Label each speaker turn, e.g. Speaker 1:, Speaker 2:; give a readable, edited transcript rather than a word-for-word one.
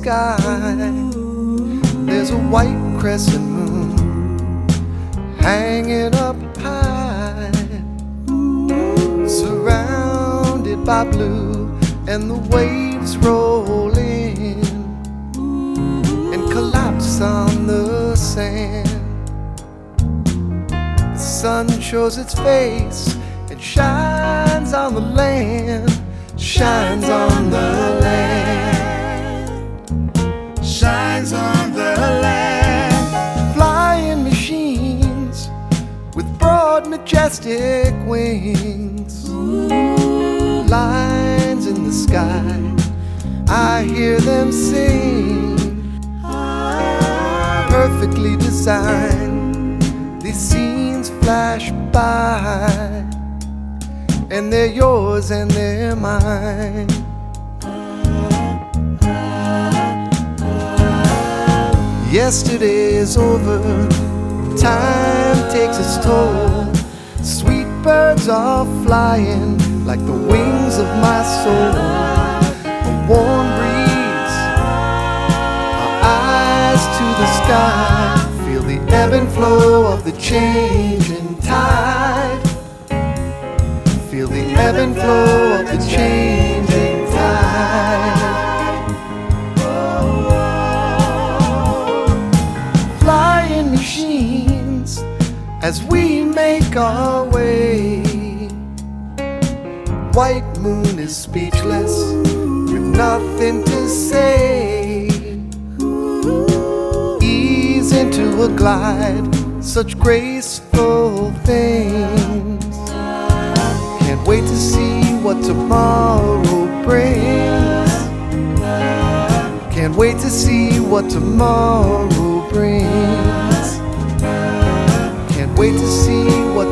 Speaker 1: sky. There's a white crescent moon hanging up high, surrounded by blue, and the waves roll in and collapse on the sand. The sun shows its face and shines on the land, shines on the land,
Speaker 2: shines on the land.
Speaker 1: Flying machines with broad, majestic wings, lines in the sky, I hear them sing. Perfectly designed, these scenes flash by, and they're yours and they're mine. Yesterday is over, time takes its toll. Sweet birds are flying like the wings of my soul. A warm breeze, our eyes to the sky, feel the ebb and flow of the changing tide. Feel the ebb and flow of the changing tide. Flying machines as we make our way. White moon is speechless with nothing to say. Ease into a glide, such graceful things. Can't wait to see what tomorrow brings. Can't wait to see what tomorrow brings. Can't wait to see what